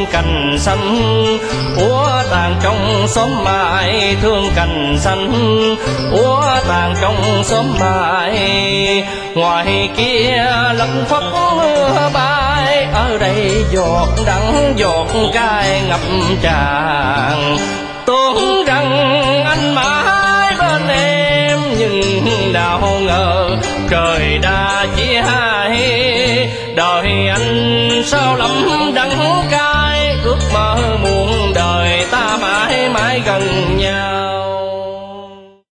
thương cành xanh, úa tàn trong xóm mai thương cành xanh, úa tàn trong xóm mai. Ngoài kia lẫn phất mưa bay, ở đây giọt đắng giọt cay ngập tràn. Tưởng rằng anh mãi bên em, nhưng nào ngờ trời đã chia hai. Đời anh sao lắm đắng cay, ước mơ muôn đời ta mãi mãi gần nhau.